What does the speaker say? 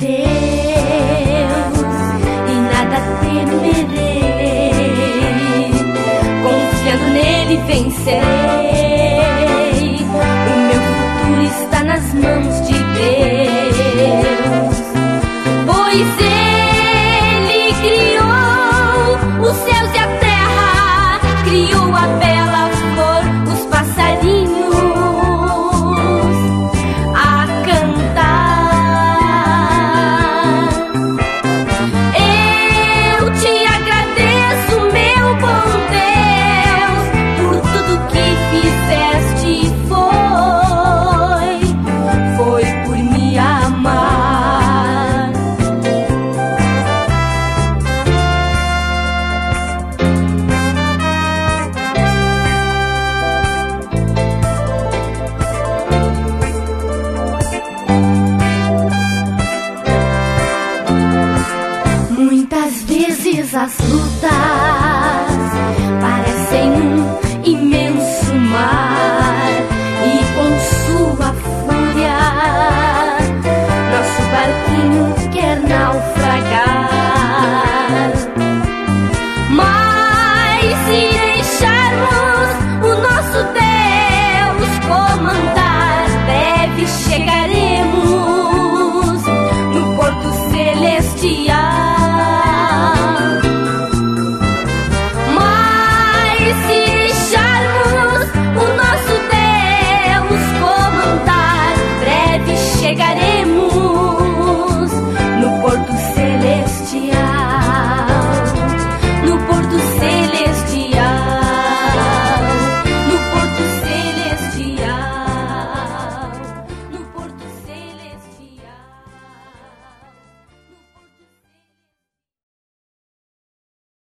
e nada temerei. Confiando nele vencerei. O meu futuro está nas mãos de Deus, pois Ele criou os céus e a terra, criou a bela flor, os passarinhos a cantar. Eu te agradeço, meu bom Deus, por tudo que fizeste. Foi por me amar. Muitas vezes as lutas